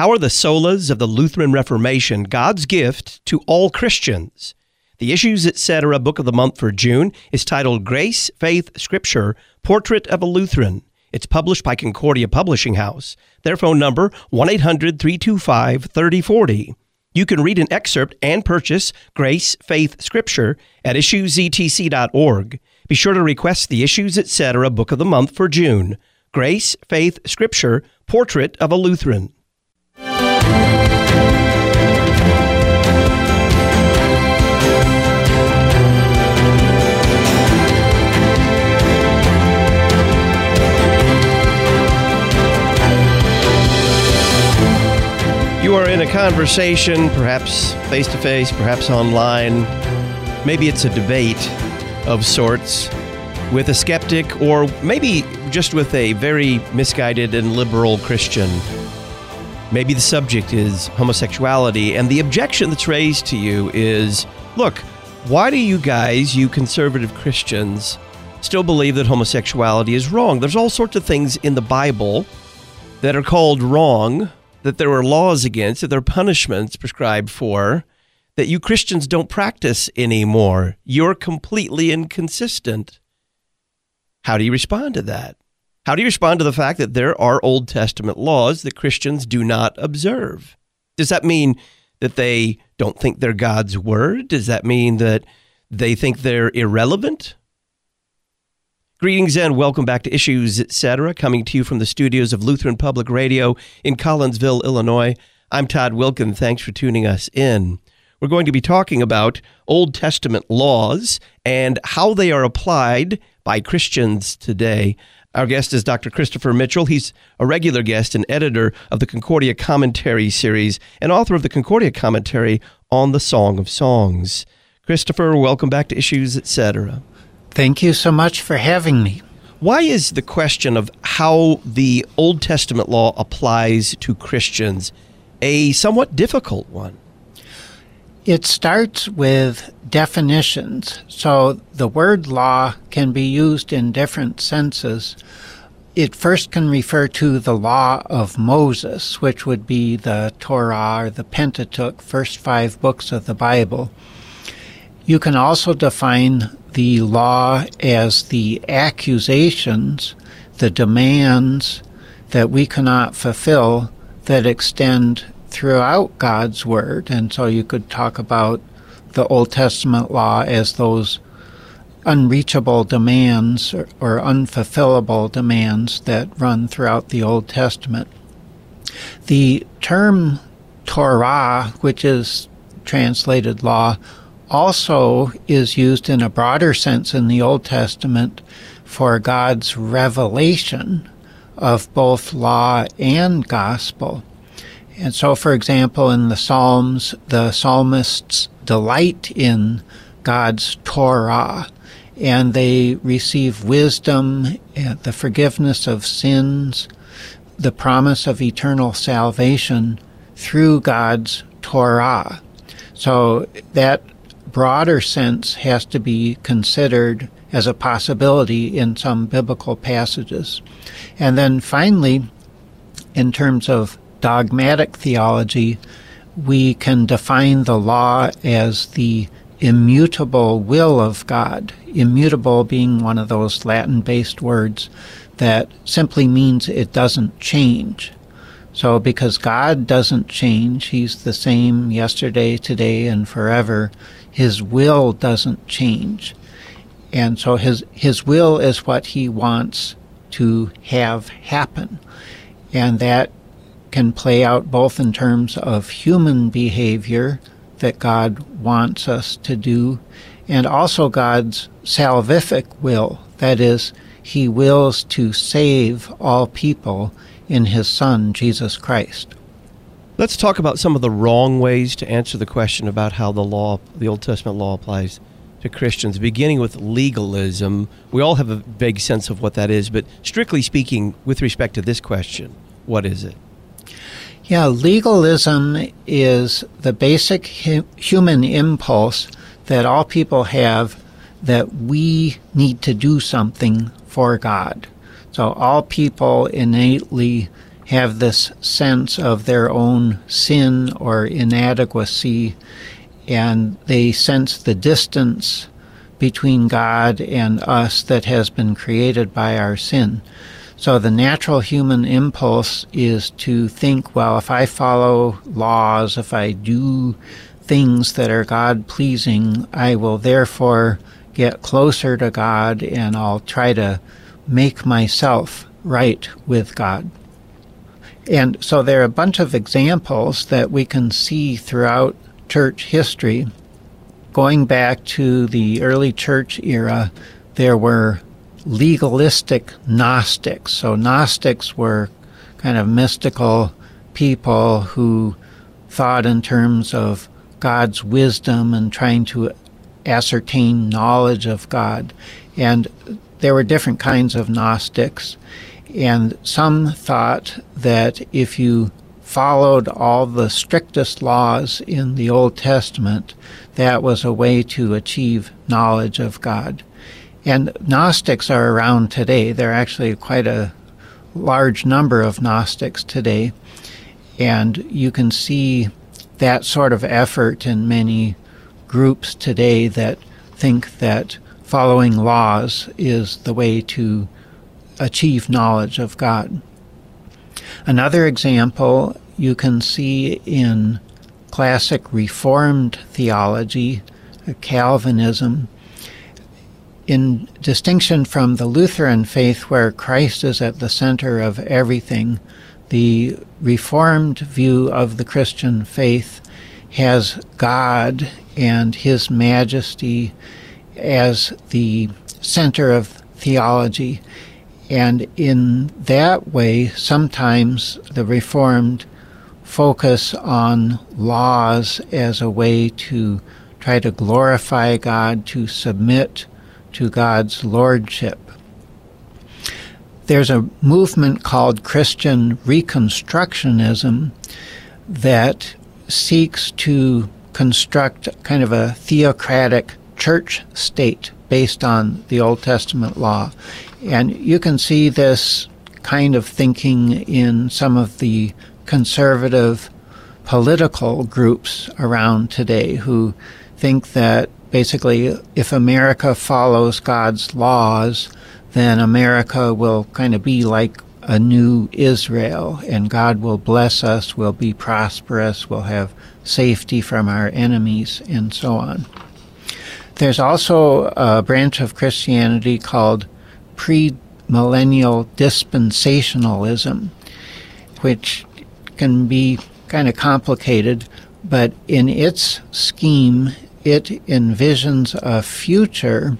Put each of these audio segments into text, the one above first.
How are the solas of the Lutheran Reformation God's gift to all Christians? The Issues Etc. Book of the Month for June is titled Grace, Faith, Scripture, Portrait of a Lutheran. It's published by Concordia Publishing House. Their phone number, 1-800-325-3040. You can read an excerpt and purchase Grace, Faith, Scripture at issuesetc.org. Be sure to request the Issues Etc. Book of the Month for June. Grace, Faith, Scripture, Portrait of a Lutheran. You are in a conversation, perhaps face-to-face, perhaps online. Maybe it's a debate of sorts with a skeptic, or maybe just with a very misguided and liberal Christian. Maybe the subject is homosexuality, and the objection that's raised to you is, look, why do you guys, you conservative Christians, still believe that homosexuality is wrong? There's all sorts of things in the Bible that are called wrong, that there are laws against, that there are punishments prescribed for, that you Christians don't practice anymore. You're completely inconsistent. How do you respond to that? How do you respond to the fact that there are Old Testament laws that Christians do not observe? Does that mean that they don't think they're God's word? Does that mean that they think they're irrelevant? Greetings and welcome back to Issues Etc., coming to you from the studios of Lutheran Public Radio in Collinsville, Illinois. I'm Todd Wilken. Thanks for tuning us in. We're going to be talking about Old Testament laws and how they are applied by Christians today. Our guest is Dr. Christopher Mitchell. He's a regular guest and editor of the Concordia Commentary series and author of the Concordia Commentary on the Song of Songs. Christopher, welcome back to Issues Etc. Thank you so much for having me. Why is the question of how the Old Testament law applies to Christians a somewhat difficult one? It starts with definitions. So the word law can be used in different senses. It first can refer to the law of Moses, which would be the Torah or the Pentateuch, first 5 books of the Bible. You can also define the law as the accusations, the demands that we cannot fulfill that extend throughout God's Word. And so you could talk about the Old Testament law as those unreachable demands or unfulfillable demands that run throughout the Old Testament. The term Torah, which is translated law, also is used in a broader sense in the Old Testament for God's revelation of both law and gospel. And so, for example, in the Psalms, the psalmists delight in God's Torah, and they receive wisdom, the forgiveness of sins, the promise of eternal salvation through God's Torah. So that broader sense has to be considered as a possibility in some biblical passages. And then finally, in terms of dogmatic theology, we can define the law as the immutable will of God, immutable being one of those Latin-based words that simply means it doesn't change. So because God doesn't change, He's the same yesterday, today, and forever, His will doesn't change. And so His will is what He wants to have happen. And that can play out both in terms of human behavior that God wants us to do, and also God's salvific will. That is, He wills to save all people in His Son, Jesus Christ. Let's talk about some of the wrong ways to answer the question about how the Old Testament law applies to Christians, beginning with legalism. We all have a vague sense of what that is, but strictly speaking, with respect to this question, what is it? Yeah, legalism is the basic human impulse that all people have, that we need to do something for God. So all people innately have this sense of their own sin or inadequacy, and they sense the distance between God and us that has been created by our sin. So the natural human impulse is to think, well, if I follow laws, if I do things that are God-pleasing, I will therefore get closer to God, and I'll try to make myself right with God. And so there are a bunch of examples that we can see throughout church history. Going back to the early church era, there were legalistic Gnostics. So Gnostics were kind of mystical people who thought in terms of God's wisdom and trying to ascertain knowledge of God. And there were different kinds of Gnostics. And some thought that if you followed all the strictest laws in the Old Testament, that was a way to achieve knowledge of God. And Gnostics are around today. There are actually quite a large number of Gnostics today. And you can see that sort of effort in many groups today that think that following laws is the way to achieve knowledge of God. Another example you can see in classic Reformed theology, Calvinism, in distinction from the Lutheran faith where Christ is at the center of everything. The Reformed view of the Christian faith has God and His majesty as the center of theology. And in that way, sometimes the Reformed focus on laws as a way to try to glorify God, to submit to God's lordship. There's a movement called Christian Reconstructionism that seeks to construct kind of a theocratic church state based on the Old Testament law. And you can see this kind of thinking in some of the conservative political groups around today who think that basically if America follows God's laws, then America will kind of be like a new Israel, and God will bless us, we'll be prosperous, we'll have safety from our enemies, and so on. There's also a branch of Christianity called premillennial dispensationalism, which can be kind of complicated, but in its scheme, it envisions a future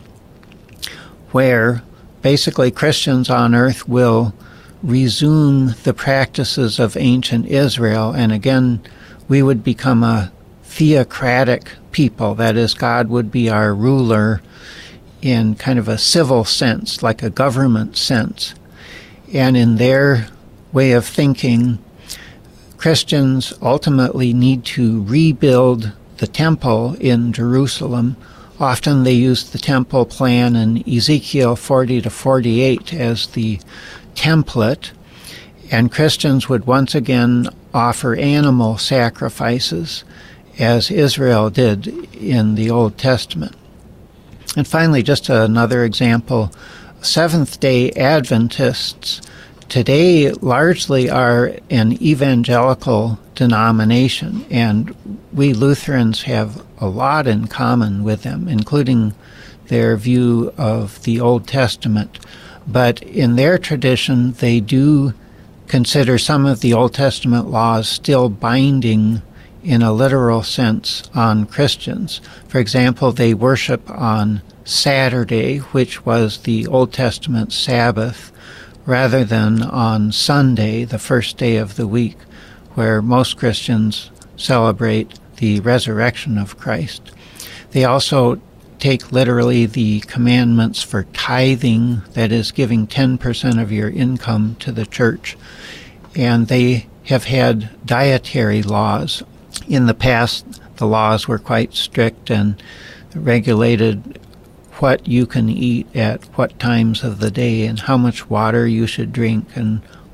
where basically Christians on earth will resume the practices of ancient Israel, and again, we would become a theocratic people. That is, God would be our ruler in kind of a civil sense, like a government sense. And in their way of thinking, Christians ultimately need to rebuild the temple in Jerusalem. Often they use the temple plan in Ezekiel 40 to 48 as the template, and Christians would once again offer animal sacrifices as Israel did in the Old Testament. And finally, just another example, Seventh-day Adventists today largely are an evangelical denomination, and we Lutherans have a lot in common with them, including their view of the Old Testament. But in their tradition, they do consider some of the Old Testament laws still binding in a literal sense on Christians. For example, they worship on Saturday, which was the Old Testament Sabbath, rather than on Sunday, the first day of the week, where most Christians celebrate the resurrection of Christ. They also take literally the commandments for tithing, that is, giving 10% of your income to the church. And they have had dietary laws. In the past, the laws were quite strict and regulated what you can eat at what times of the day and how much water you should drink and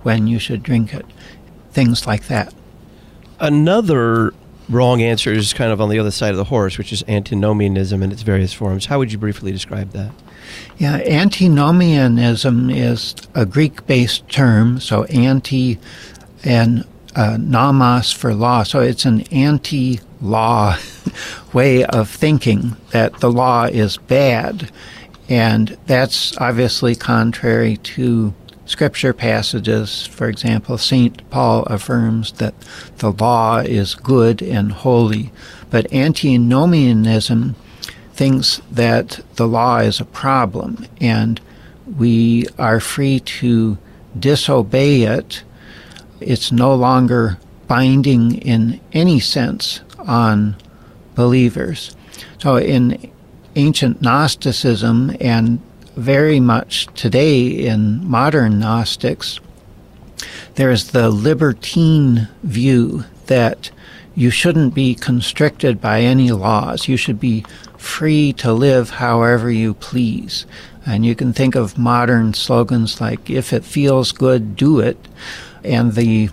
when you should drink it, things like that. Another wrong answer is kind of on the other side of the horse, which is antinomianism in its various forms. How would you briefly describe that? Yeah, antinomianism is a Greek-based term, so anti and nomos for law. So it's an anti-law way of thinking that the law is bad. And that's obviously contrary to Scripture passages. For example, St. Paul affirms that the law is good and holy. But antinomianism thinks that the law is a problem, and we are free to disobey it. It's no longer binding in any sense on believers. So in ancient Gnosticism, and very much today in modern Gnostics, there's the libertine view that you shouldn't be constricted by any laws. You should be free to live however you please. And you can think of modern slogans like, if it feels good, do it. And the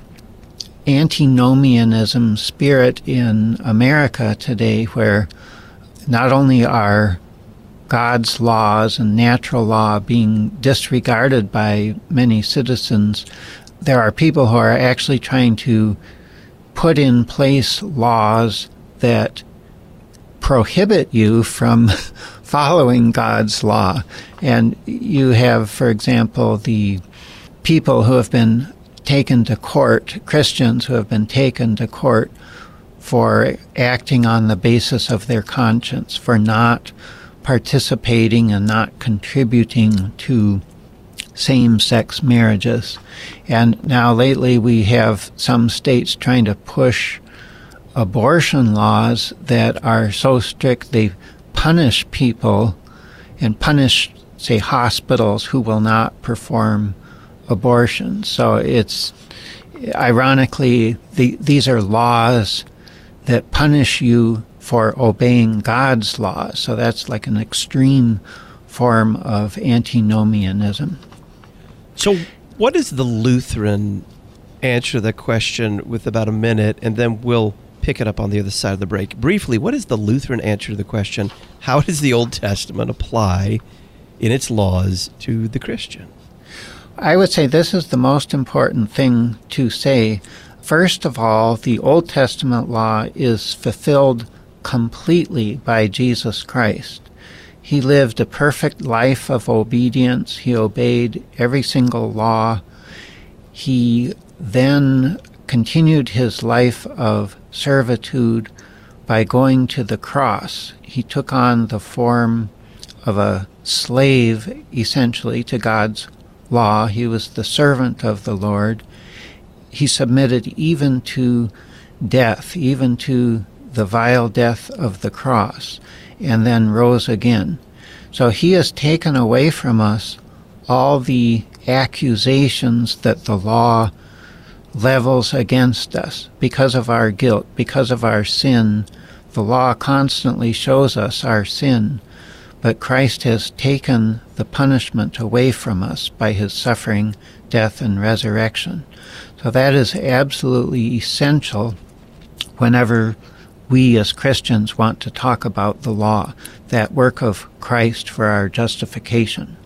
antinomianism spirit in America today, where not only are God's laws and natural law being disregarded by many citizens, there are people who are actually trying to put in place laws that prohibit you from following God's law. And you have, for example, the people who have been taken to court, Christians who have been taken to court for acting on the basis of their conscience, for not participating and not contributing to same-sex marriages. And now lately we have some states trying to push abortion laws that are so strict they punish people and punish, say, hospitals who will not perform abortions. So it's, ironically, these are laws that punish you for obeying God's laws. So that's like an extreme form of antinomianism. So what is the Lutheran answer to that question with about a minute, and then we'll pick it up on the other side of the break. Briefly, what is the Lutheran answer to the question, how does the Old Testament apply in its laws to the Christian? I would say this is the most important thing to say. First of all, the Old Testament law is fulfilled completely by Jesus Christ. He lived a perfect life of obedience. He obeyed every single law. He then continued his life of servitude by going to the cross. He took on the form of a slave, essentially, to God's law. He was the servant of the Lord. He submitted even to death, even to the vile death of the cross, and then rose again. So he has taken away from us all the accusations that the law levels against us because of our guilt, because of our sin. The law constantly shows us our sin, but Christ has taken the punishment away from us by his suffering, death, and resurrection. So that is absolutely essential whenever we as Christians want to talk about the law, that work of Christ for our justification.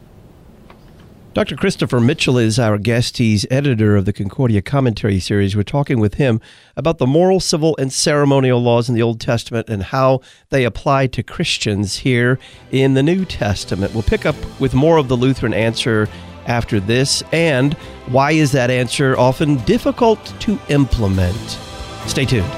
Dr. Christopher Mitchell is our guest. He's editor of the Concordia Commentary Series. We're talking with him about the moral, civil, and ceremonial laws in the Old Testament and how they apply to Christians here in the New Testament. We'll pick up with more of the Lutheran answer after this, and why is that answer often difficult to implement? Stay tuned.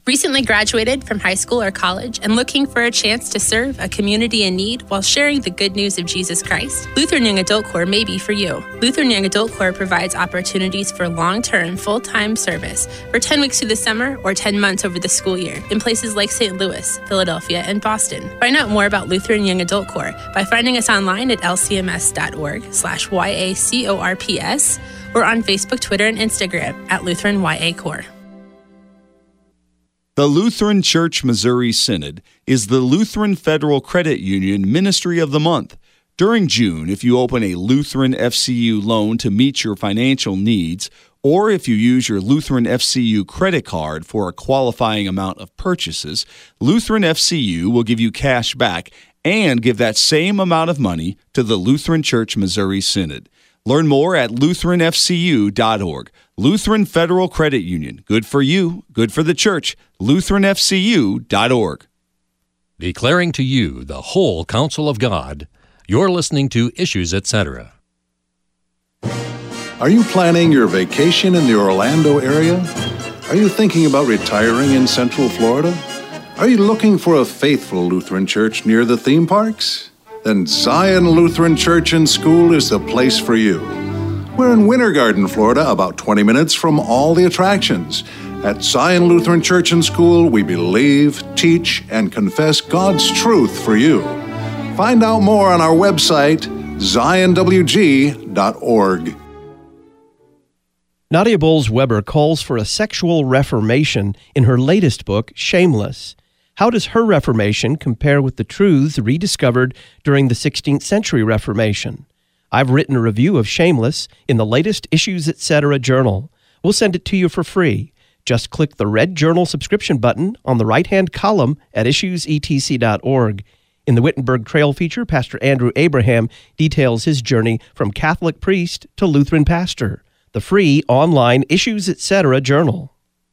Recently graduated from high school or college and looking for a chance to serve a community in need while sharing the good news of Jesus Christ? Lutheran Young Adult Corps may be for you. Lutheran Young Adult Corps provides opportunities for long-term, full-time service for 10 weeks through the summer or 10 months over the school year in places like St. Louis, Philadelphia, and Boston. Find out more about Lutheran Young Adult Corps by finding us online at lcms.org/YACORPS or on Facebook, Twitter, and Instagram at Lutheran YA Corps. The Lutheran Church Missouri Synod is the Lutheran Federal Credit Union Ministry of the Month. During June, if you open a Lutheran FCU loan to meet your financial needs, or if you use your Lutheran FCU credit card for a qualifying amount of purchases, Lutheran FCU will give you cash back and give that same amount of money to the Lutheran Church Missouri Synod. Learn more at LutheranFCU.org. Lutheran Federal Credit Union. Good for you, good for the church. LutheranFCU.org. Declaring to you the whole counsel of God, you're listening to Issues, Etc. Are you planning your vacation in the Orlando area? Are you thinking about retiring in Central Florida? Are you looking for a faithful Lutheran church near the theme parks? Then Zion Lutheran Church and School is the place for you. We're in Winter Garden, Florida, about 20 minutes from all the attractions. At Zion Lutheran Church and School, we believe, teach, and confess God's truth for you. Find out more on our website, zionwg.org. Nadia Bolz-Weber calls for a sexual reformation in her latest book, Shameless. How does her reformation compare with the truths rediscovered during the 16th century Reformation? I've written a review of Shameless in the latest Issues Etc. journal. We'll send it to you for free. Just click the red journal subscription button on the right-hand column at issuesetc.org. In the Wittenberg Trail feature, Pastor Andrew Abraham details his journey from Catholic priest to Lutheran pastor. The free online Issues Etc. journal.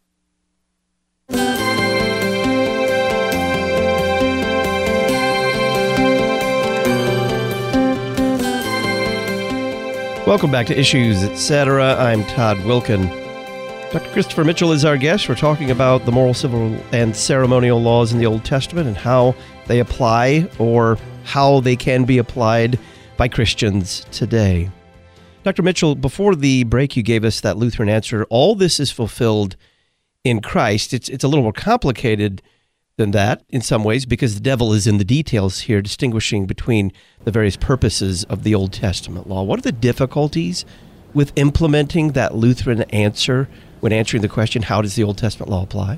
Welcome back to Issues, Etc. I'm Todd Wilkin. Dr. Christopher Mitchell is our guest. We're talking about the moral, civil, and ceremonial laws in the Old Testament and how they apply or how they can be applied by Christians today. Dr. Mitchell, before the break, you gave us that Lutheran answer. All this is fulfilled in Christ. It's a little more complicated than that in some ways because the devil is in the details here, distinguishing between the various purposes of the Old Testament law. What are the difficulties with implementing that Lutheran answer when answering the question, how does the Old Testament law apply?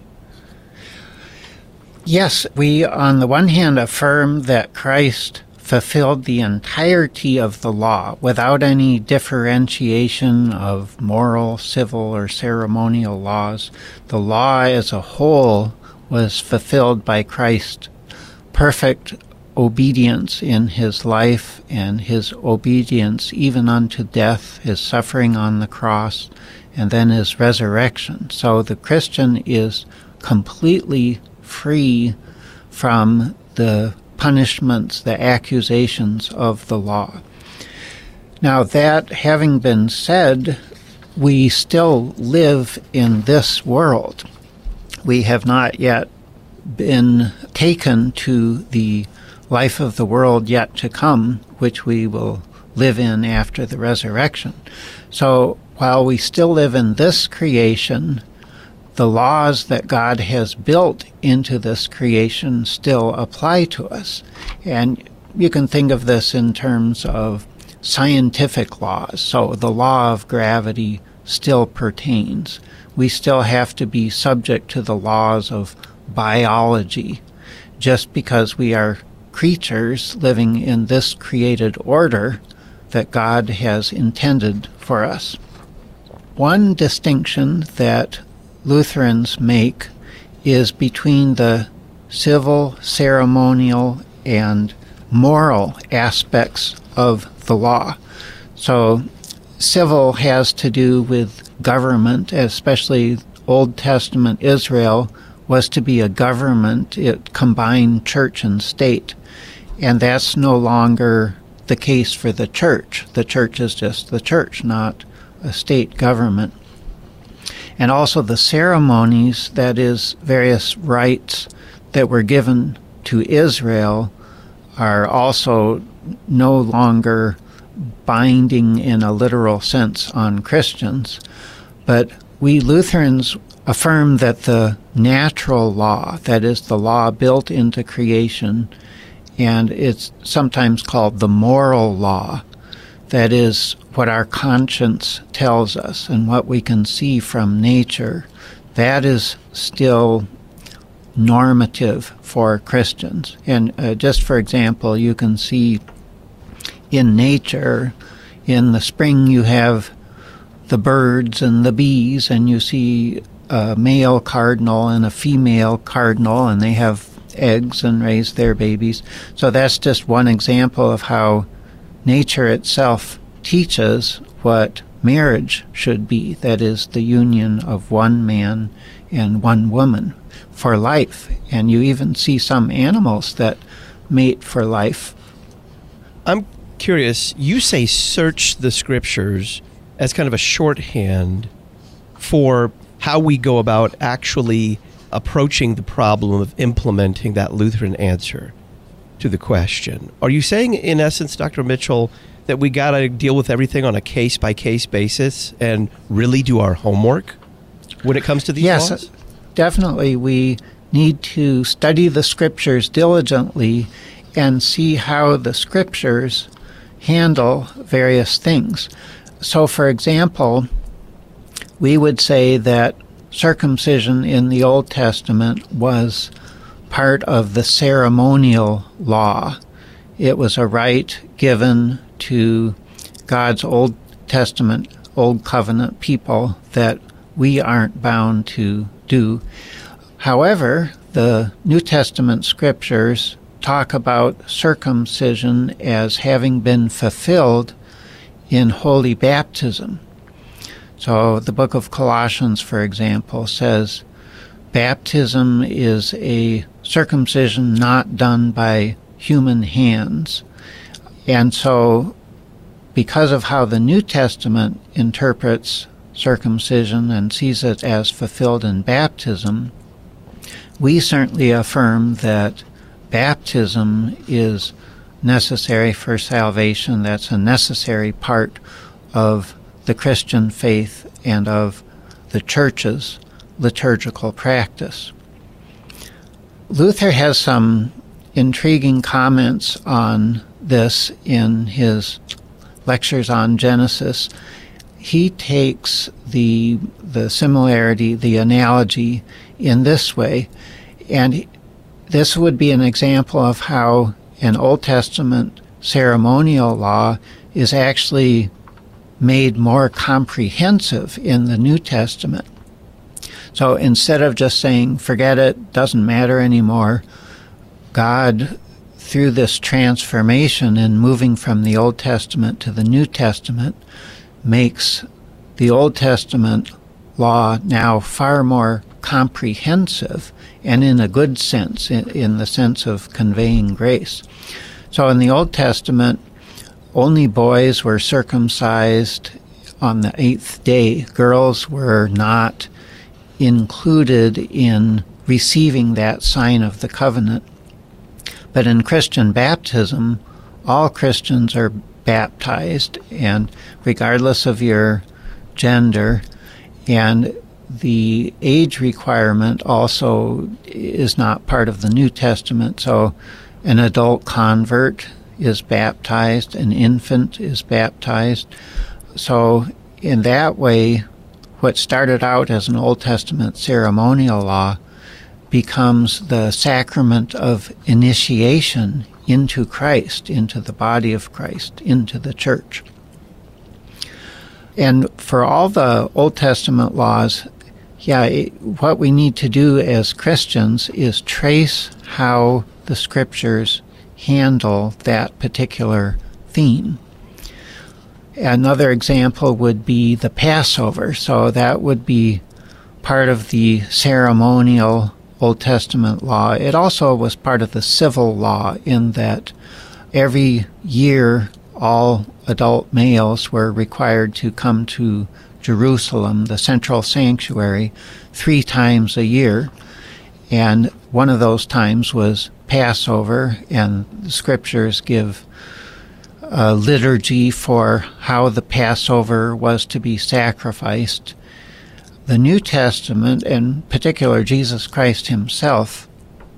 Yes, we on the one hand affirm that Christ fulfilled the entirety of the law without any differentiation of moral, civil, or ceremonial laws. The law as a whole was fulfilled by Christ's perfect obedience in his life and his obedience even unto death, his suffering on the cross, and then his resurrection. So the Christian is completely free from the punishments, the accusations of the law. Now, that having been said, we still live in this world. We have not yet been taken to the life of the world yet to come, which we will live in after the resurrection. So while we still live in this creation, the laws that God has built into this creation still apply to us. And you can think of this in terms of scientific laws. So the law of gravity still pertains. We still have to be subject to the laws of biology. Just because we are creatures living in this created order that God has intended for us. One distinction that Lutherans make is between the civil, ceremonial, and moral aspects of the law. So civil has to do with government, especially Old Testament Israel was to be a government. It combined church and state. And that's no longer the case for the church. The church is just the church, not a state government. And also the ceremonies, that is, various rites that were given to Israel, are also no longer binding in a literal sense on Christians. But we Lutherans affirm that the natural law, that is, the law built into creation, and it's sometimes called the moral law, that is, what our conscience tells us and what we can see from nature, that is still normative for Christians. And just for example, you can see in nature, in the spring you have the birds and the bees, and you see a male cardinal and a female cardinal, and they have eggs and raise their babies. So that's just one example of how nature itself teaches what marriage should be, that is, the union of one man and one woman for life. And you even see some animals that mate for life. I'm curious, you say search the scriptures as kind of a shorthand for how we go about actually approaching the problem of implementing that Lutheran answer to the question. Are you saying, in essence, Dr. Mitchell, that we got to deal with everything on a case-by-case basis and really do our homework when it comes to these laws? Yes, definitely. We need to study the scriptures diligently and see how the scriptures handle various things. So, for example, we would say that circumcision in the Old Testament was part of the ceremonial law. It was a rite given to God's Old Testament, Old Covenant people that we aren't bound to do. However, the New Testament scriptures talk about circumcision as having been fulfilled in holy baptism. So the book of Colossians, for example, says baptism is a circumcision not done by human hands. And so because of how the New Testament interprets circumcision and sees it as fulfilled in baptism, we certainly affirm that baptism is necessary for salvation. That's a necessary part of the Christian faith and of the Church's liturgical practice. Luther has some intriguing comments on this in his lectures on Genesis. He takes the similarity, the analogy, in this way, and this would be an example of how an Old Testament ceremonial law is actually made more comprehensive in the New Testament. So instead of just saying, forget it, doesn't matter anymore, God, through this transformation and moving from the Old Testament to the New Testament, makes the Old Testament law now far more comprehensive, and in a good sense, in the sense of conveying grace. So in the Old Testament, only boys were circumcised on the 8th day. Girls were not included in receiving that sign of the covenant. But in Christian baptism, all Christians are baptized, and regardless of your gender, and the age requirement also is not part of the New Testament. So an adult convert is baptized, an infant is baptized. So in that way, what started out as an Old Testament ceremonial law becomes the sacrament of initiation into Christ, into the body of Christ, into the church. And for all the Old Testament laws, what we need to do as Christians is trace how the Scriptures handle that particular theme. Another example would be the Passover. So that would be part of the ceremonial Old Testament law. It also was part of the civil law in that every year all adult males were required to come to Jerusalem, the central sanctuary, 3 times a year. And one of those times was Passover, and the scriptures give a liturgy for how the Passover was to be sacrificed. The New Testament, in particular Jesus Christ himself,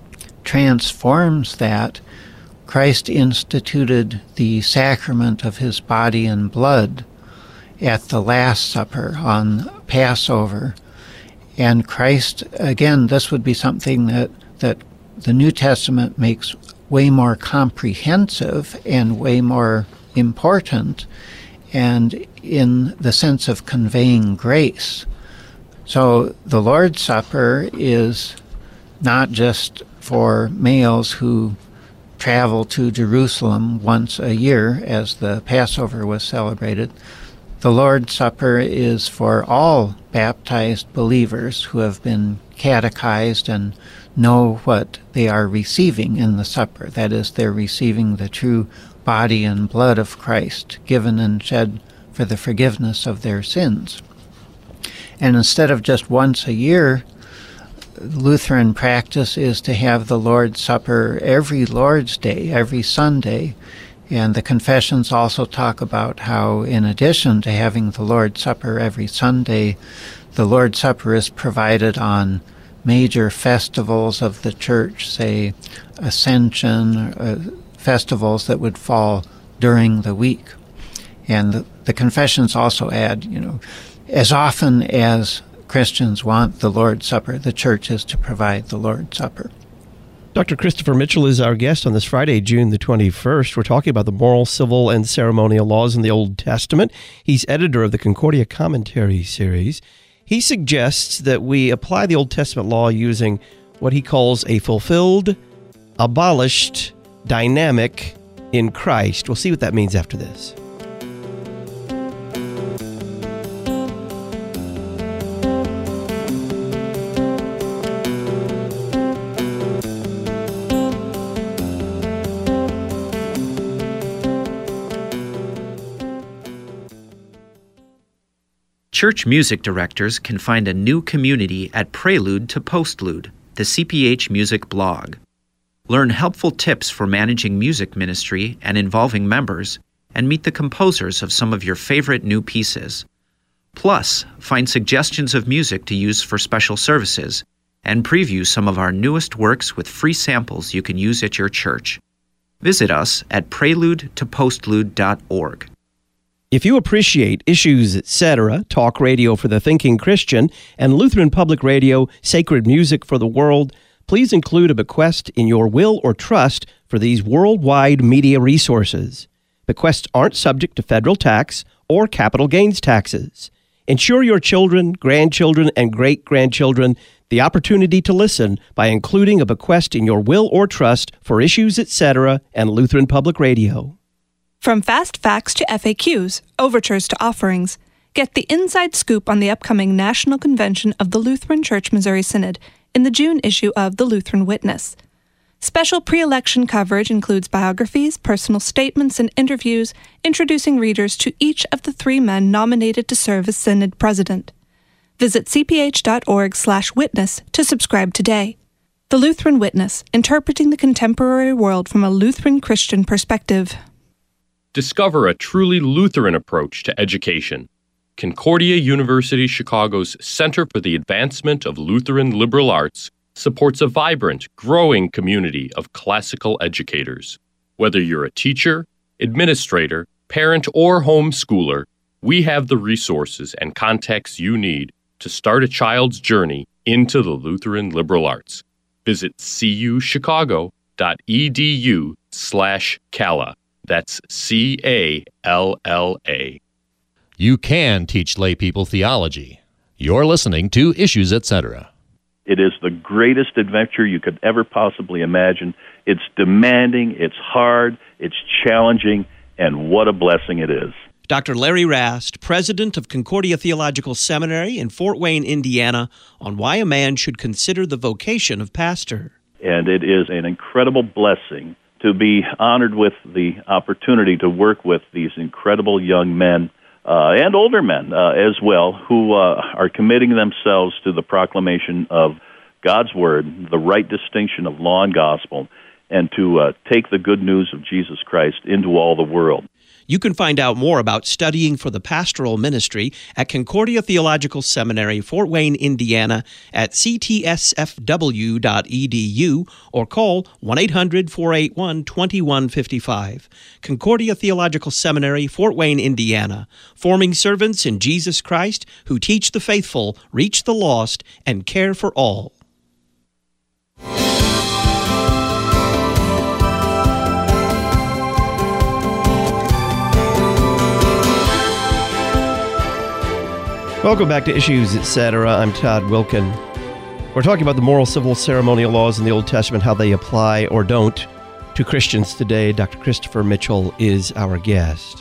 transforms that. Christ instituted the sacrament of his body and blood at the Last Supper on Passover. And Christ, again, this would be something that the New Testament makes way more comprehensive and way more important, and in the sense of conveying grace. So the Lord's Supper is not just for males who travel to Jerusalem once a year as the Passover was celebrated. The Lord's Supper is for all baptized believers who have been catechized and know what they are receiving in the supper. That is, they're receiving the true body and blood of Christ, given and shed for the forgiveness of their sins. And instead of just once a year, Lutheran practice is to have the Lord's Supper every Lord's Day, every Sunday. And the confessions also talk about how, in addition to having the Lord's Supper every Sunday, the Lord's Supper is provided on major festivals of the church, say Ascension, festivals that would fall during the week. And the confessions also add, as often as Christians want the Lord's Supper, the church is to provide the Lord's Supper. Dr. Christopher Mitchell is our guest on this Friday, June the 21st. We're talking about the moral, civil, and ceremonial laws in the Old Testament. He's editor of the Concordia Commentary series. He suggests that we apply the Old Testament law using what he calls a fulfilled, abolished dynamic in Christ. We'll see what that means after this. Church music directors can find a new community at Prelude to Postlude, the CPH Music blog. Learn helpful tips for managing music ministry and involving members, and meet the composers of some of your favorite new pieces. Plus, find suggestions of music to use for special services, and preview some of our newest works with free samples you can use at your church. Visit us at preludetopostlude.org. If you appreciate Issues, Etc., talk radio for the thinking Christian, and Lutheran Public Radio, sacred music for the world, please include a bequest in your will or trust for these worldwide media resources. Bequests aren't subject to federal tax or capital gains taxes. Ensure your children, grandchildren, and great-grandchildren the opportunity to listen by including a bequest in your will or trust for Issues, Etc. and Lutheran Public Radio. From fast facts to FAQs, overtures to offerings, get the inside scoop on the upcoming National Convention of the Lutheran Church Missouri Synod in the June issue of The Lutheran Witness. Special pre-election coverage includes biographies, personal statements, and interviews introducing readers to each of the 3 men nominated to serve as Synod President. Visit cph.org/witness to subscribe today. The Lutheran Witness, interpreting the contemporary world from a Lutheran Christian perspective. Discover a truly Lutheran approach to education. Concordia University Chicago's Center for the Advancement of Lutheran Liberal Arts supports a vibrant, growing community of classical educators. Whether you're a teacher, administrator, parent, or homeschooler, we have the resources and contacts you need to start a child's journey into the Lutheran liberal arts. Visit cuchicago.edu/CALA. That's CALLA. You can teach lay people theology. You're listening to Issues, Etc. It is the greatest adventure you could ever possibly imagine. It's demanding, it's hard, it's challenging, and what a blessing it is. Dr. Larry Rast, president of Concordia Theological Seminary in Fort Wayne, Indiana, on why a man should consider the vocation of pastor. And it is an incredible blessing to be honored with the opportunity to work with these incredible young men and older men as well, who are committing themselves to the proclamation of God's Word, the right distinction of law and gospel, and to take the good news of Jesus Christ into all the world. You can find out more about studying for the pastoral ministry at Concordia Theological Seminary, Fort Wayne, Indiana, at ctsfw.edu or call 1-800-481-2155. Concordia Theological Seminary, Fort Wayne, Indiana, forming servants in Jesus Christ who teach the faithful, reach the lost, and care for all. Welcome back to Issues, Etc. I'm Todd Wilkin. We're talking about the moral, civil, ceremonial laws in the Old Testament, how they apply or don't to Christians today. Dr. Christopher Mitchell is our guest.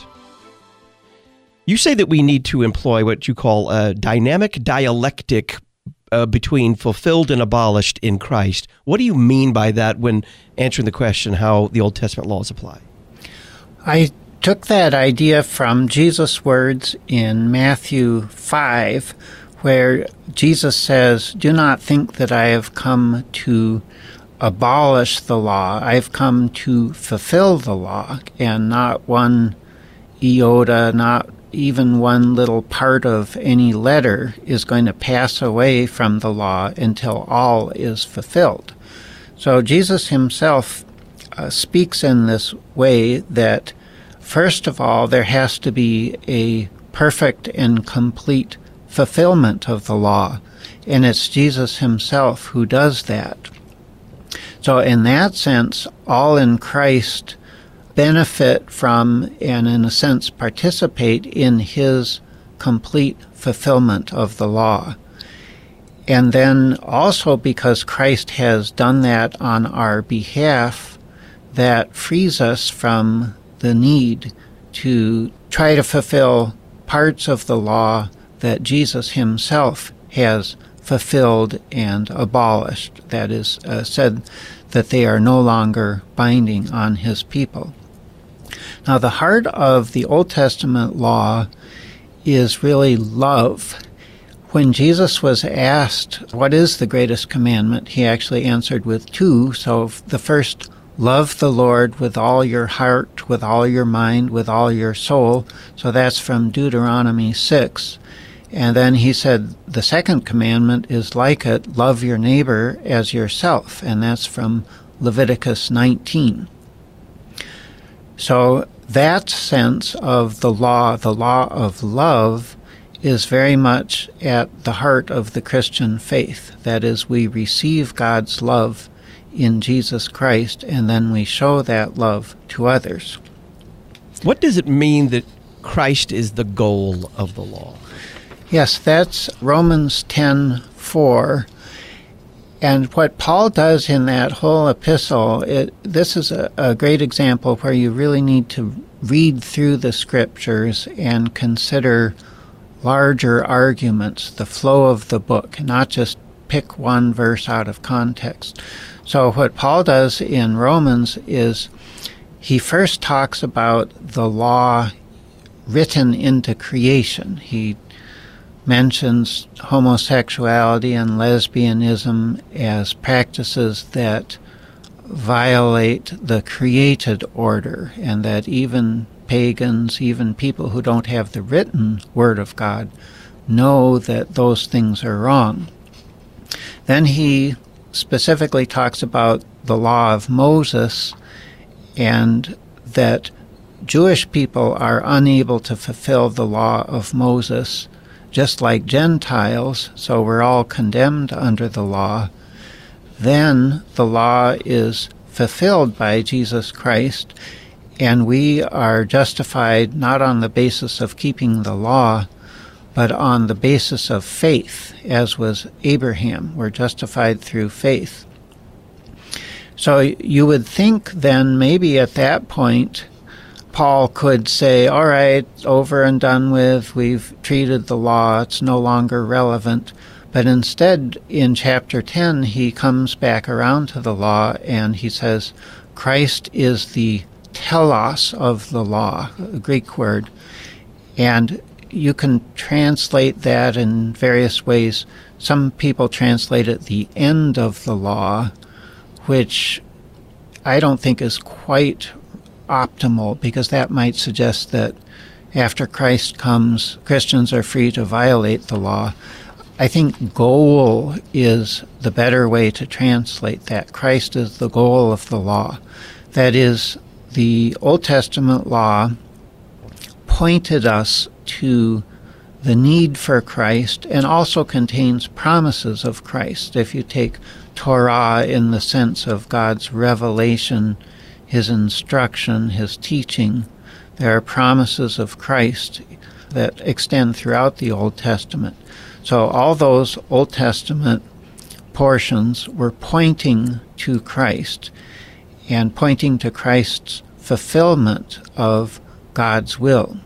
You say that we need to employ what you call a dynamic dialectic between fulfilled and abolished in Christ. What do you mean by that when answering the question how the Old Testament laws apply? I took that idea from Jesus' words in Matthew 5, where Jesus says, "Do not think that I have come to abolish the law. I've come to fulfill the law, and not one iota, not even one little part of any letter is going to pass away from the law until all is fulfilled." So Jesus himself speaks in this way that first of all, there has to be a perfect and complete fulfillment of the law, and it's Jesus himself who does that. So in that sense, all in Christ benefit from and in a sense participate in his complete fulfillment of the law. And then also because Christ has done that on our behalf, that frees us from the need to try to fulfill parts of the law that Jesus himself has fulfilled and abolished. That is, said that they are no longer binding on his people. Now, the heart of the Old Testament law is really love. When Jesus was asked, what is the greatest commandment, he actually answered with two. So the first, love the Lord with all your heart, with all your mind, with all your soul. So that's from Deuteronomy 6. And then he said the second commandment is like it, love your neighbor as yourself. And that's from Leviticus 19. So that sense of the law of love, is very much at the heart of the Christian faith. That is, we receive God's love in Jesus Christ, and then we show that love to others. What does it mean that Christ is the goal of the law? Yes, that's Romans 10:4. And what Paul does in that whole epistle, this is a great example where you really need to read through the scriptures and consider larger arguments, the flow of the book, not just pick one verse out of context. So what Paul does in Romans is he first talks about the law written into creation. He mentions homosexuality and lesbianism as practices that violate the created order, and that even pagans, even people who don't have the written Word of God, know that those things are wrong. Then he specifically talks about the law of Moses, and that Jewish people are unable to fulfill the law of Moses, just like Gentiles, so we're all condemned under the law. Then the law is fulfilled by Jesus Christ, and we are justified not on the basis of keeping the law, but on the basis of faith, as was Abraham. We're justified through faith. So you would think then maybe at that point Paul could say, all right, over and done with, we've treated the law, it's no longer relevant. But instead, in chapter 10, he comes back around to the law and he says, Christ is the telos of the law, a Greek word. And you can translate that in various ways. Some people translate it the end of the law, which I don't think is quite optimal, because that might suggest that after Christ comes, Christians are free to violate the law. I think goal is the better way to translate that. Christ is the goal of the law. That is, the Old Testament law pointed us to the need for Christ and also contains promises of Christ. If you take Torah in the sense of God's revelation, his instruction, his teaching, there are promises of Christ that extend throughout the Old Testament. So all those Old Testament portions were pointing to Christ and pointing to Christ's fulfillment of God's will.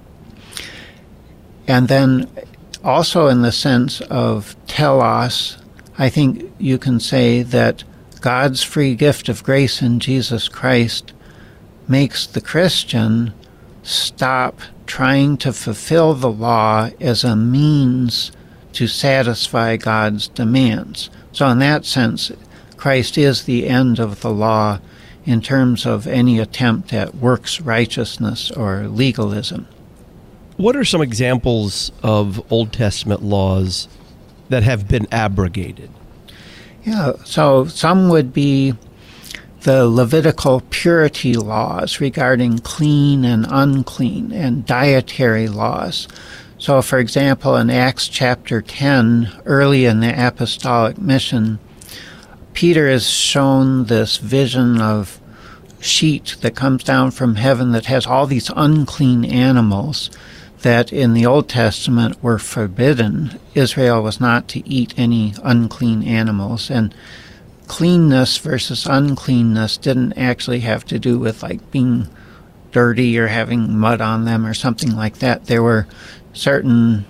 And then also in the sense of telos, I think you can say that God's free gift of grace in Jesus Christ makes the Christian stop trying to fulfill the law as a means to satisfy God's demands. So in that sense, Christ is the end of the law in terms of any attempt at works righteousness or legalism. What are some examples of Old Testament laws that have been abrogated? Yeah, so some would be the Levitical purity laws regarding clean and unclean, and dietary laws. So, for example, in Acts chapter 10, early in the apostolic mission, Peter is shown this vision of sheet that comes down from heaven that has all these unclean animals that in the Old Testament were forbidden. Israel was not to eat any unclean animals, and cleanness versus uncleanness didn't actually have to do with like being dirty or having mud on them or something like that. There were certain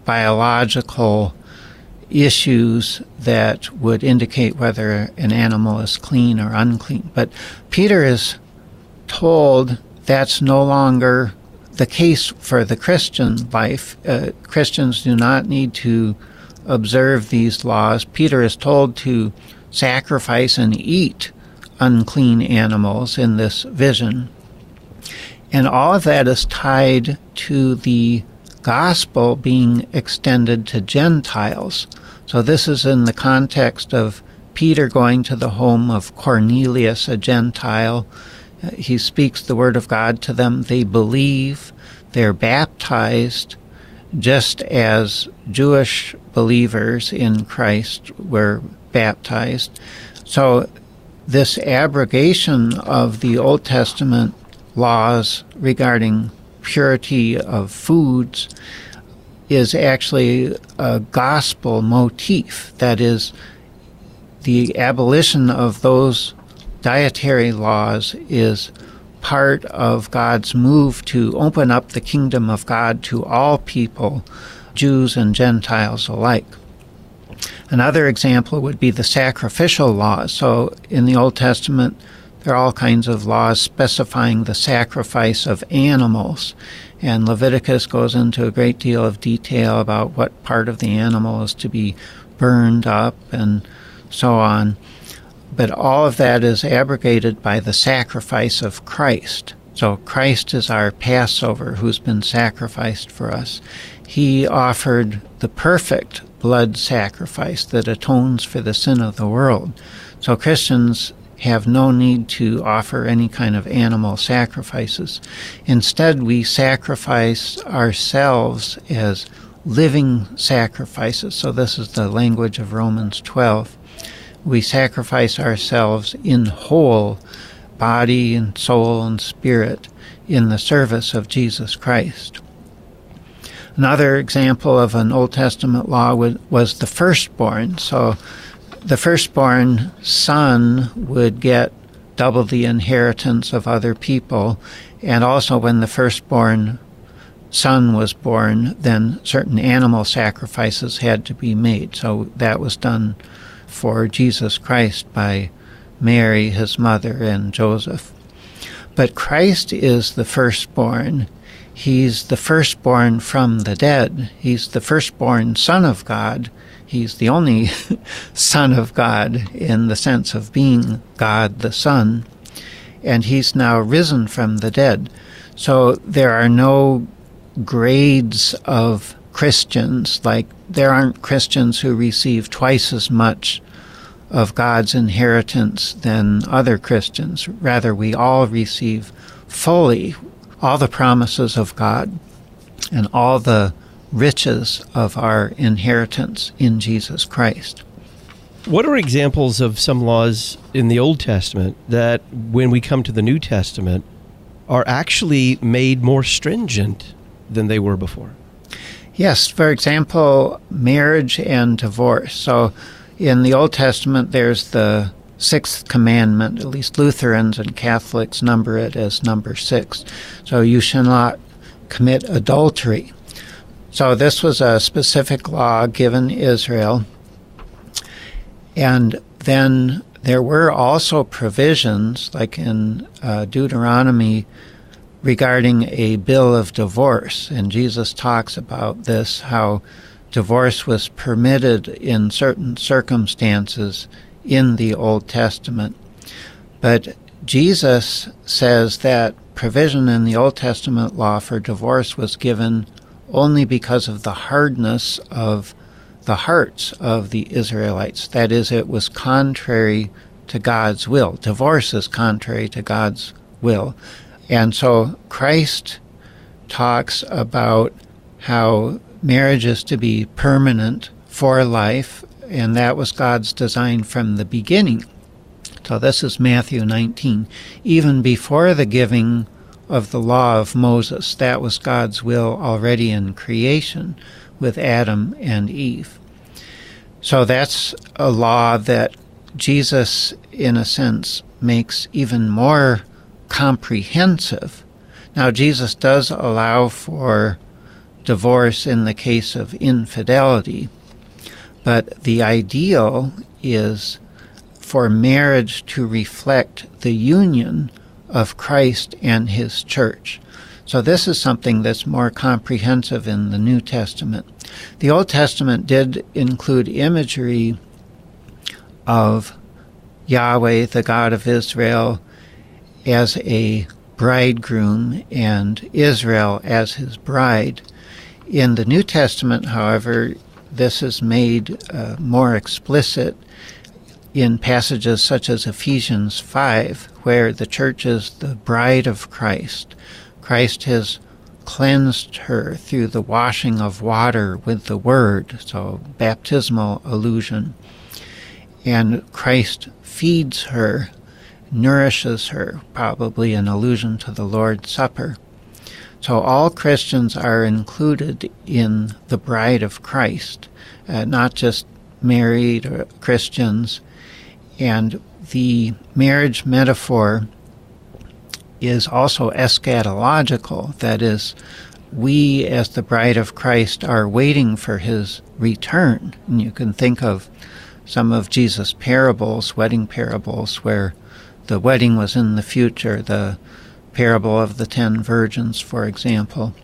biological issues that would indicate whether an animal is clean or unclean. But Peter is told that's no longer the case for the Christian life. Christians do not need to observe these laws. Peter is told to sacrifice and eat unclean animals in this vision. And all of that is tied to the gospel being extended to Gentiles. So this is in the context of Peter going to the home of Cornelius, a Gentile. He speaks the word of God to them. They believe. They're baptized, just as Jewish believers in Christ were baptized. So this abrogation of the Old Testament laws regarding purity of foods is actually a gospel motif. That is, the abolition of those dietary laws is part of God's move to open up the kingdom of God to all people, Jews and Gentiles alike. Another example would be the sacrificial laws. So in the Old Testament, there are all kinds of laws specifying the sacrifice of animals, and Leviticus goes into a great deal of detail about what part of the animal is to be burned up and so on. But all of that is abrogated by the sacrifice of Christ. So Christ is our Passover who's been sacrificed for us. He offered the perfect blood sacrifice that atones for the sin of the world. So Christians have no need to offer any kind of animal sacrifices. Instead, we sacrifice ourselves as living sacrifices. So this is the language of Romans 12. We sacrifice ourselves in whole, body and soul and spirit, in the service of Jesus Christ. Another example of an Old Testament law was the firstborn. So the firstborn son would get double the inheritance of other people, and also when the firstborn son was born, then certain animal sacrifices had to be made. So that was done for Jesus Christ by Mary, his mother, and Joseph. But Christ is the firstborn, He's the firstborn from the dead. He's the firstborn Son of God. He's the only Son of God in the sense of being God the Son. And he's now risen from the dead. So there are no grades of Christians, like there aren't Christians who receive twice as much of God's inheritance than other Christians. Rather, we all receive fully all the promises of God and all the riches of our inheritance in Jesus Christ. What are examples of some laws in the Old Testament that, when we come to the New Testament, are actually made more stringent than they were before? Yes, for example, marriage and divorce. So in the Old Testament, there's the sixth commandment. At least Lutherans and Catholics number it as number 6. So you shall not commit adultery. So this was a specific law given Israel. And then there were also provisions, like in Deuteronomy, regarding a bill of divorce. And Jesus talks about this, how divorce was permitted in certain circumstances in the Old Testament. But Jesus says that provision in the Old Testament law for divorce was given only because of the hardness of the hearts of the Israelites. That is, it was contrary to God's will. Divorce is contrary to God's will. And so Christ talks about how marriage is to be permanent for life, and that was God's design from the beginning. So this is Matthew 19. Even before the giving of the law of Moses, that was God's will already in creation with Adam and Eve. So that's a law that Jesus, in a sense, makes even more comprehensive. Now, Jesus does allow for divorce in the case of infidelity, but the ideal is for marriage to reflect the union of Christ and his church. So this is something that's more comprehensive in the New Testament. The Old Testament did include imagery of Yahweh, the God of Israel, as a bridegroom and Israel as his bride. In the New Testament, however, this is made more explicit in passages such as Ephesians 5, where the church is the bride of Christ. Christ has cleansed her through the washing of water with the word, so baptismal allusion. And Christ feeds her, nourishes her, probably an allusion to the Lord's Supper. So all Christians are included in the bride of Christ, not just married Christians. And the marriage metaphor is also eschatological. That is, we as the bride of Christ are waiting for his return. And you can think of some of Jesus' parables, wedding parables, where the wedding was in the future, the parable of the 10 virgins, for example.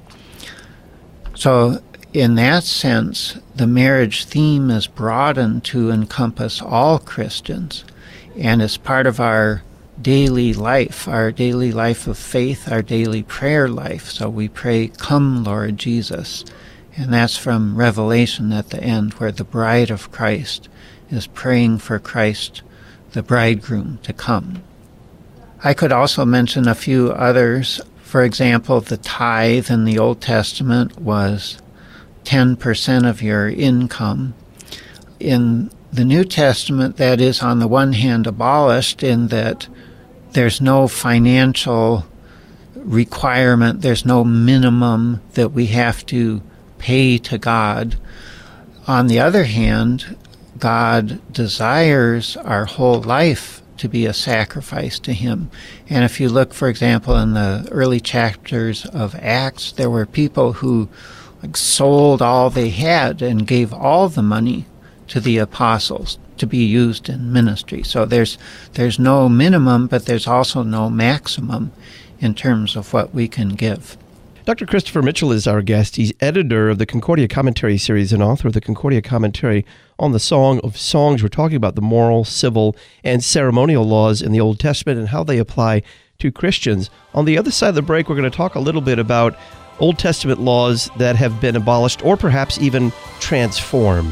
So in that sense, the marriage theme is broadened to encompass all Christians, and it's part of our daily life of faith, our daily prayer life. So we pray, "Come, Lord Jesus." And that's from Revelation at the end, where the bride of Christ is praying for Christ, the bridegroom, to come. I could also mention a few others. For example, the tithe in the Old Testament was 10% of your income. In the New Testament, that is on the one hand abolished in that there's no financial requirement, there's no minimum that we have to pay to God. On the other hand, God desires our whole life to be a sacrifice to him. And if you look, for example, in the early chapters of Acts, there were people who sold all they had and gave all the money to the apostles to be used in ministry. So there's no minimum, but there's also no maximum in terms of what we can give. Dr. Christopher Mitchell is our guest. He's editor of the Concordia Commentary series and author of the Concordia Commentary on the Song of Songs. We're talking about the moral, civil, and ceremonial laws in the Old Testament and how they apply to Christians. On the other side of the break, we're going to talk a little bit about Old Testament laws that have been abolished or perhaps even transformed.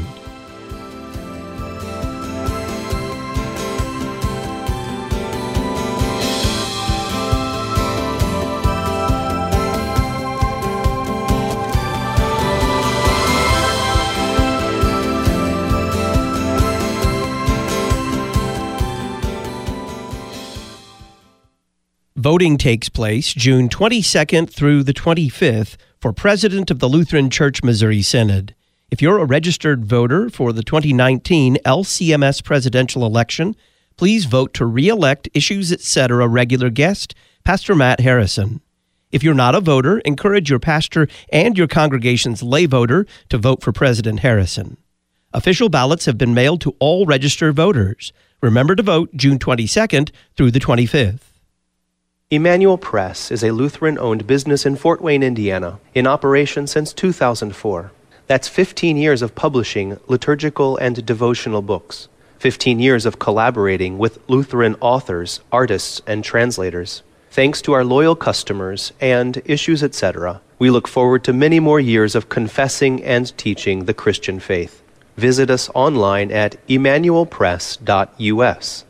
Voting takes place June 22nd through the 25th for President of the Lutheran Church Missouri Synod. If you're a registered voter for the 2019 LCMS presidential election, please vote to re-elect Issues Etc. regular guest, Pastor Matt Harrison. If you're not a voter, encourage your pastor and your congregation's lay voter to vote for President Harrison. Official ballots have been mailed to all registered voters. Remember to vote June 22nd through the 25th. Emmanuel Press is a Lutheran-owned business in Fort Wayne, Indiana, in operation since 2004. That's 15 years of publishing liturgical and devotional books, 15 years of collaborating with Lutheran authors, artists, and translators. Thanks to our loyal customers and Issues Etc., we look forward to many more years of confessing and teaching the Christian faith. Visit us online at emmanuelpress.us.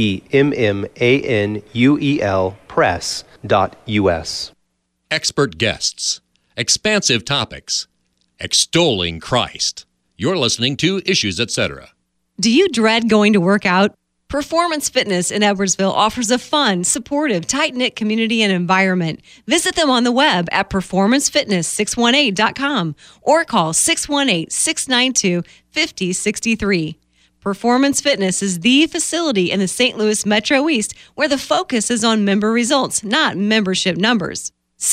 EMMANUEL press.us. Expert guests, expansive topics, extolling Christ. You're listening to Issues Etc. Do you dread going to work out? Performance Fitness in Edwardsville offers a fun, supportive, tight-knit community and environment. Visit them on the web at performancefitness618.com or call 618-692-5063. Performance Fitness is the facility in the St. Louis Metro East where the focus is on member results, not membership numbers.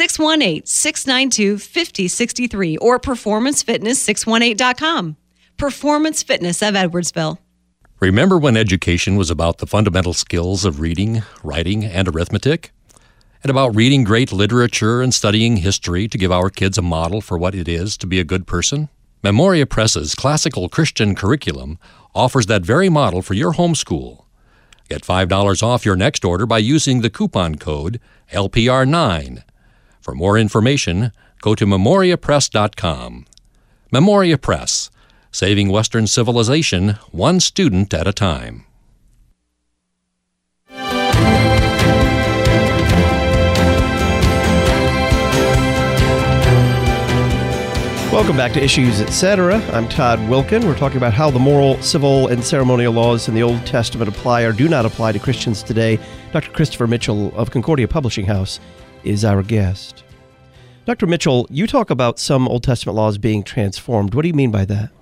618-692-5063 or performancefitness618.com. Performance Fitness of Edwardsville. Remember when education was about the fundamental skills of reading, writing, and arithmetic? And about reading great literature and studying history to give our kids a model for what it is to be a good person? Memoria Press's classical Christian curriculum offers that very model for your homeschool. Get $5 off your next order by using the coupon code LPR9. For more information, go to memoriapress.com. Memoria Press, saving Western civilization one student at a time. Welcome back to Issues Etc. I'm Todd Wilkin. We're talking about how the moral, civil, and ceremonial laws in the Old Testament apply or do not apply to Christians today. Dr. Christopher Mitchell of Concordia Publishing House is our guest. Dr. Mitchell, you talk about some Old Testament laws being transformed. What do you mean by that?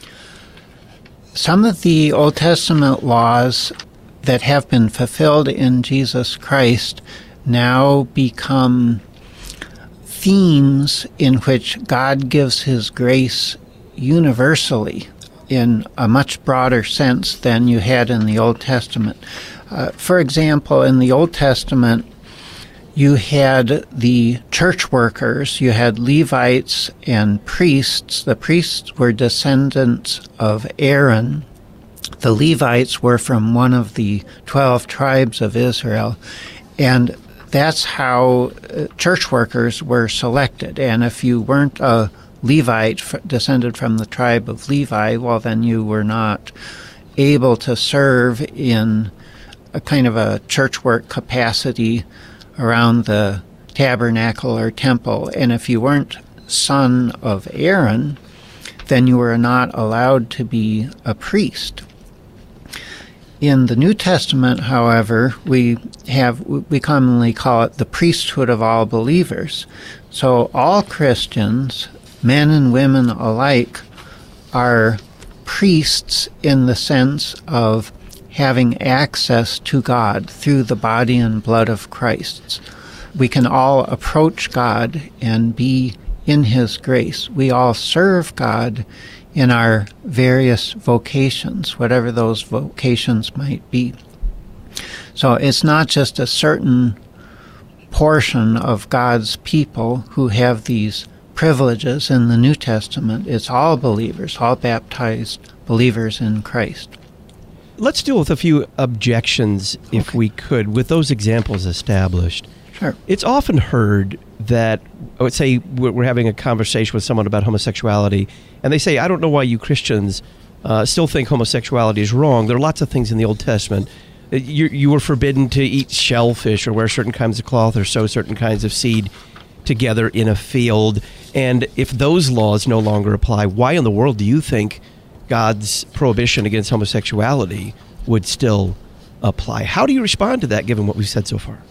Some of the Old Testament laws that have been fulfilled in Jesus Christ now become themes in which God gives His grace universally in a much broader sense than you had in the Old Testament. For example, in the Old Testament, you had the church workers, you had Levites and priests. The priests were descendants of Aaron. The Levites were from one of the 12 tribes of Israel. And that's how church workers were selected. And if you weren't a Levite descended from the tribe of Levi, well, then you were not able to serve in a kind of a church work capacity around the tabernacle or temple. And if you weren't son of Aaron, then you were not allowed to be a priest. In the New Testament, however, we commonly call it the priesthood of all believers. So all Christians, men and women alike, are priests in the sense of having access to God through the body and blood of Christ. We can all approach God and be in His grace. We all serve God in our various vocations, whatever those vocations might be. So it's not just a certain portion of God's people who have these privileges in the New Testament. It's all believers, all baptized believers in Christ. Let's deal with a few objections, if we could, with those examples established. Sure. It's often heard that, I would say, we're having a conversation with someone about homosexuality, and they say, I don't know why you Christians still think homosexuality is wrong. There are lots of things in the Old Testament. You were forbidden to eat shellfish or wear certain kinds of cloth or sow certain kinds of seed together in a field. And if those laws no longer apply, why in the world do you think God's prohibition against homosexuality would still apply? How do you respond to that, given what we've said so far?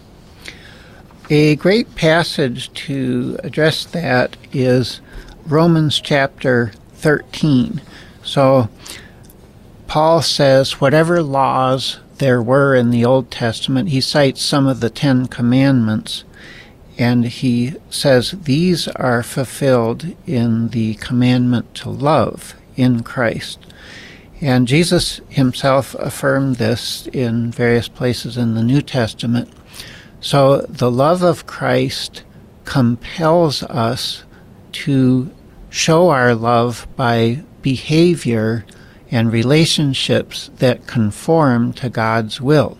A great passage to address that is Romans chapter 13. So Paul says whatever laws there were in the Old Testament, he cites some of the 10 Commandments, and he says these are fulfilled in the commandment to love in Christ. And Jesus himself affirmed this in various places in the New Testament. So the love of Christ compels us to show our love by behavior and relationships that conform to God's will.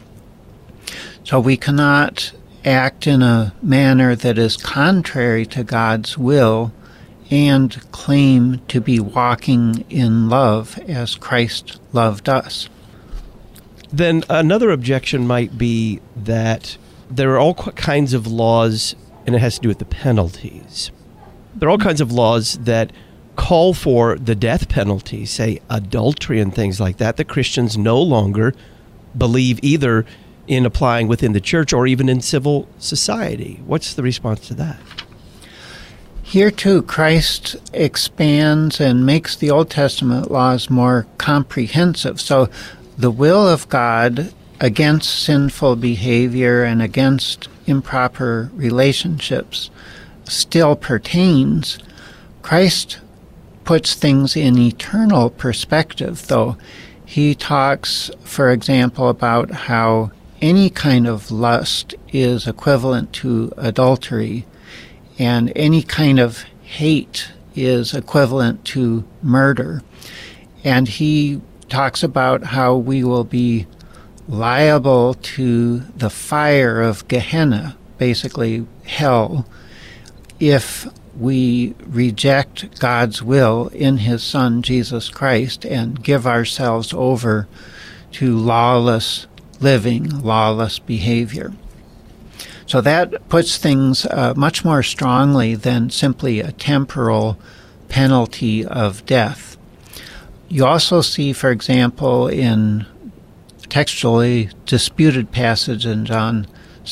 So we cannot act in a manner that is contrary to God's will and claim to be walking in love as Christ loved us. Then another objection might be that there are all kinds of laws, and it has to do with the penalties. There are all kinds of laws that call for the death penalty, say adultery and things like that Christians no longer believe either in applying within the church or even in civil society. What's the response to that? Here too, Christ expands and makes the Old Testament laws more comprehensive. So the will of God against sinful behavior and against improper relationships still pertains. Christ puts things in eternal perspective, though. He talks, for example, about how any kind of lust is equivalent to adultery, and any kind of hate is equivalent to murder. And he talks about how we will be liable to the fire of Gehenna, basically hell, if we reject God's will in his Son, Jesus Christ, and give ourselves over to lawless living, lawless behavior. So that puts things much more strongly than simply a temporal penalty of death. You also see, for example, in textually disputed passage in John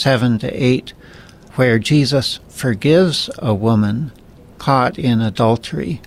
7-8, where Jesus forgives a woman caught in adultery.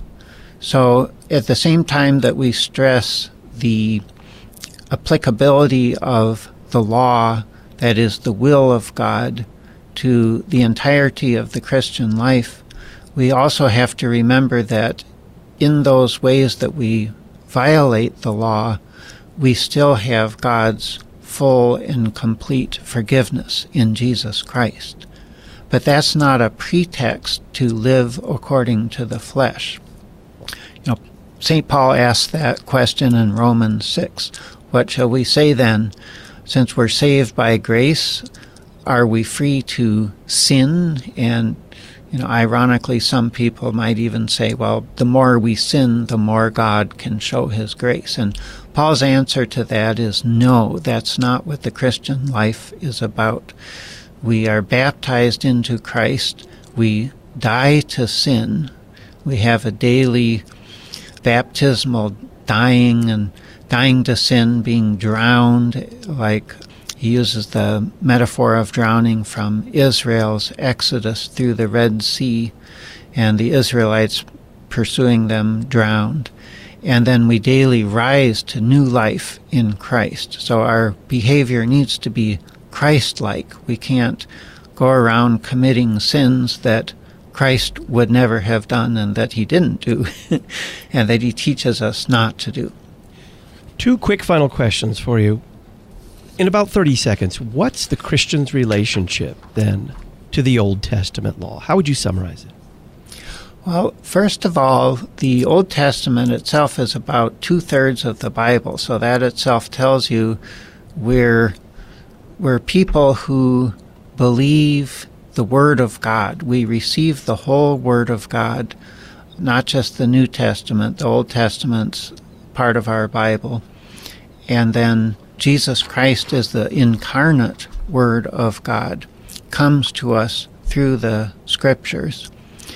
So at the same time that we stress the applicability of the law, that is the will of God, to the entirety of the Christian life, we also have to remember that in those ways that we violate the law, we still have God's full and complete forgiveness in Jesus Christ. But that's not a pretext to live according to the flesh. You know, St. Paul asked that question in Romans 6. What shall we say then? Since we're saved by grace, are we free to sin? And, ironically, some people might even say, well, the more we sin, the more God can show his grace. And Paul's answer to that is no, that's not what the Christian life is about. We are baptized into Christ. We die to sin. We have a daily baptismal dying to sin, being drowned, like he uses the metaphor of drowning from Israel's exodus through the Red Sea, and the Israelites pursuing them drowned. And then we daily rise to new life in Christ. So our behavior needs to be Christ-like. We can't go around committing sins that Christ would never have done and that he didn't do, and that he teaches us not to do. 2 quick final questions for you. In about 30 seconds, what's the Christian's relationship, then, to the Old Testament law? How would you summarize it? Well, first of all, the Old Testament itself is about 2/3 of the Bible, so that itself tells you we're people who believe the Word of God. We receive the whole Word of God, not just the New Testament. The Old Testament's part of our Bible. And then Jesus Christ is the incarnate Word of God, comes to us through the Scriptures.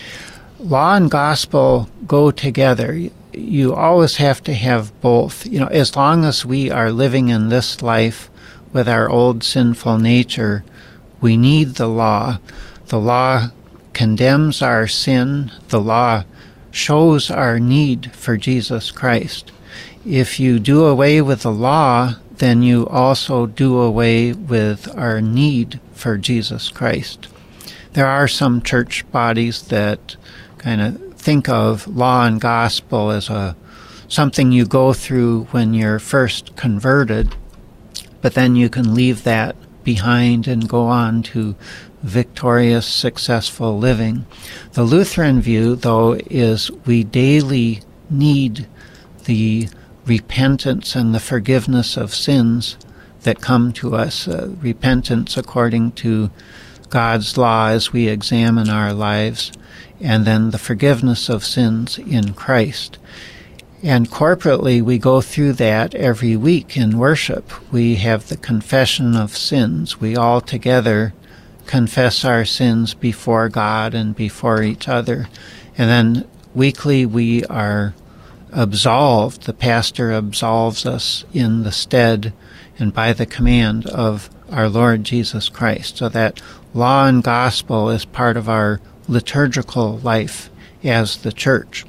Law and gospel go together. You always have to have both. As long as we are living in this life with our old sinful nature, we need the law. The law condemns our sin. The law shows our need for Jesus Christ. If you do away with the law, then you also do away with our need for Jesus Christ. There are some church bodies that kind of think of law and gospel as something you go through when you're first converted, but then you can leave that behind and go on to victorious, successful living. The Lutheran view, though, is we daily need the repentance and the forgiveness of sins that come to us, repentance according to God's law as we examine our lives, and then the forgiveness of sins in Christ. And corporately, we go through that every week in worship. We have the confession of sins. We all together confess our sins before God and before each other. And then weekly we are absolved. The pastor absolves us in the stead and by the command of our Lord Jesus Christ. So that law and gospel is part of our liturgical life as the church.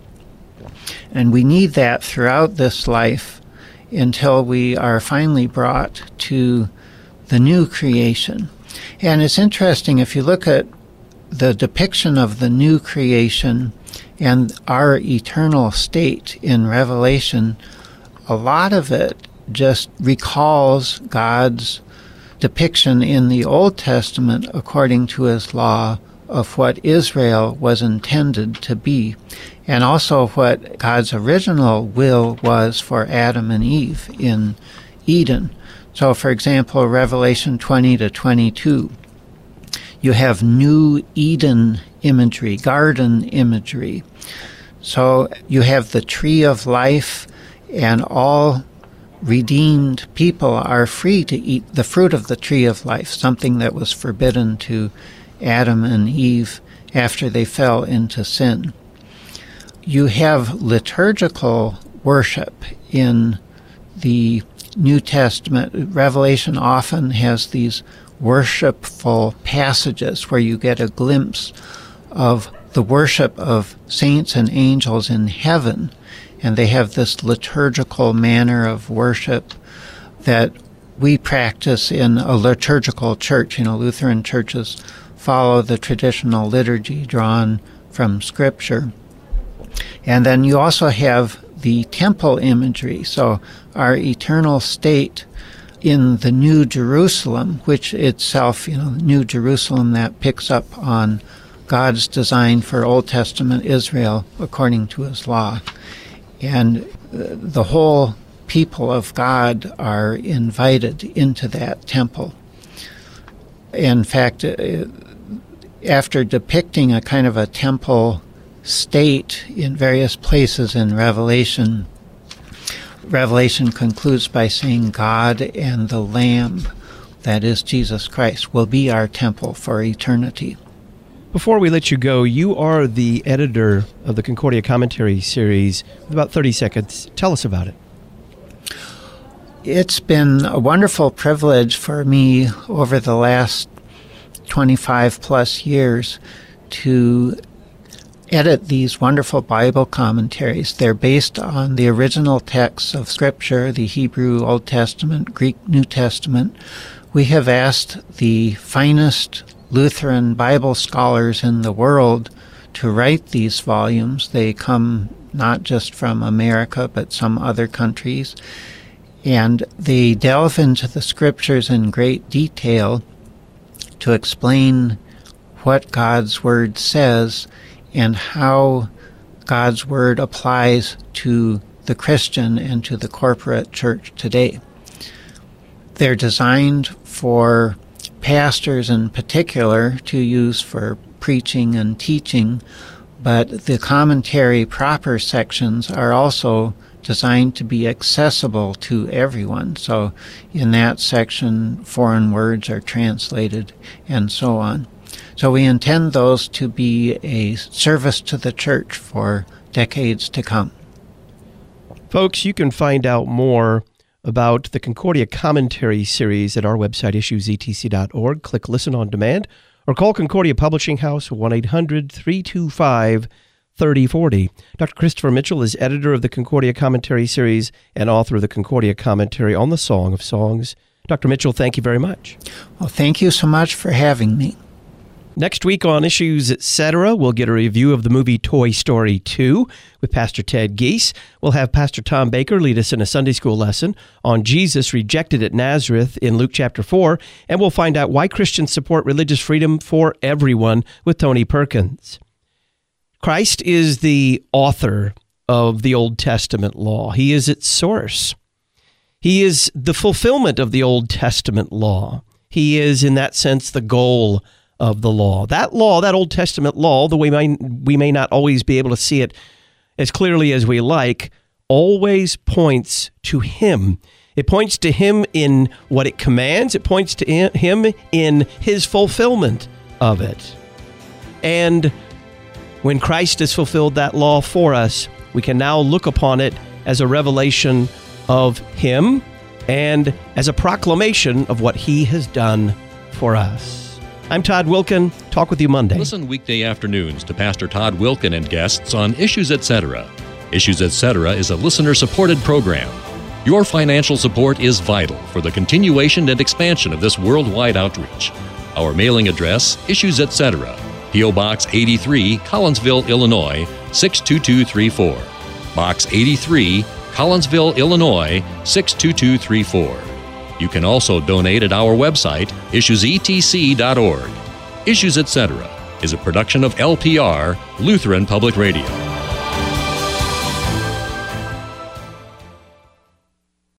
And we need that throughout this life until we are finally brought to the new creation. And it's interesting, if you look at the depiction of the new creation and our eternal state in Revelation, a lot of it just recalls God's depiction in the Old Testament according to his law of what Israel was intended to be, and also what God's original will was for Adam and Eve in Eden. So, for example, Revelation 20 to 22, you have New Eden imagery, garden imagery. So you have the tree of life, and all redeemed people are free to eat the fruit of the tree of life, something that was forbidden to Adam and Eve after they fell into sin. You have liturgical worship in the New Testament. Revelation often has these worshipful passages where you get a glimpse of the worship of saints and angels in heaven, and they have this liturgical manner of worship that we practice in a liturgical church. Lutheran churches follow the traditional liturgy drawn from Scripture. And then you also have the temple imagery, so our eternal state in the New Jerusalem, which itself, New Jerusalem that picks up on God's design for Old Testament Israel according to his law. And the whole people of God are invited into that temple. In fact, after depicting a kind of a temple state in various places in Revelation, Revelation concludes by saying God and the Lamb, that is Jesus Christ, will be our temple for eternity. Before we let you go, you are the editor of the Concordia Commentary series. About 30 seconds. Tell us about it. It's been a wonderful privilege for me over the last 25 plus years to edit these wonderful Bible commentaries. They're based on the original texts of Scripture, the Hebrew Old Testament, Greek New Testament. We have asked the finest Lutheran Bible scholars in the world to write these volumes. They come not just from America, but some other countries. And they delve into the Scriptures in great detail to explain what God's Word says and how God's Word applies to the Christian and to the corporate church today. They're designed for pastors in particular to use for preaching and teaching, but the commentary proper sections are also designed to be accessible to everyone. So in that section, foreign words are translated and so on. So we intend those to be a service to the church for decades to come. Folks, you can find out more about the Concordia Commentary Series at our website, issuesetc.org. Click Listen on Demand or call Concordia Publishing House 1-800-325-3040. Dr. Christopher Mitchell is editor of the Concordia Commentary Series and author of the Concordia Commentary on the Song of Songs. Dr. Mitchell, thank you very much. Well, thank you so much for having me. Next week on Issues Etc., we'll get a review of the movie Toy Story 2 with Pastor Ted Geese. We'll have Pastor Tom Baker lead us in a Sunday school lesson on Jesus rejected at Nazareth in Luke chapter 4, and we'll find out why Christians support religious freedom for everyone with Tony Perkins. Christ is the author of the Old Testament law. He is its source. He is the fulfillment of the Old Testament law. He is, in that sense, the goal of the law. That law, that Old Testament law, though we may not always be able to see it as clearly as we like, always points to Him. It points to Him in what it commands. It points to Him in His fulfillment of it. And when Christ has fulfilled that law for us, we can now look upon it as a revelation of Him and as a proclamation of what He has done for us. I'm Todd Wilkin. Talk with you Monday. Listen weekday afternoons to Pastor Todd Wilkin and guests on Issues Etc. Issues Etc. is a listener-supported program. Your financial support is vital for the continuation and expansion of this worldwide outreach. Our mailing address, Issues Etc., P.O. Box 83, Collinsville, Illinois, 62234. Box 83, Collinsville, Illinois, 62234. You can also donate at our website, issuesetc.org. Issues Etc. is a production of LPR, Lutheran Public Radio.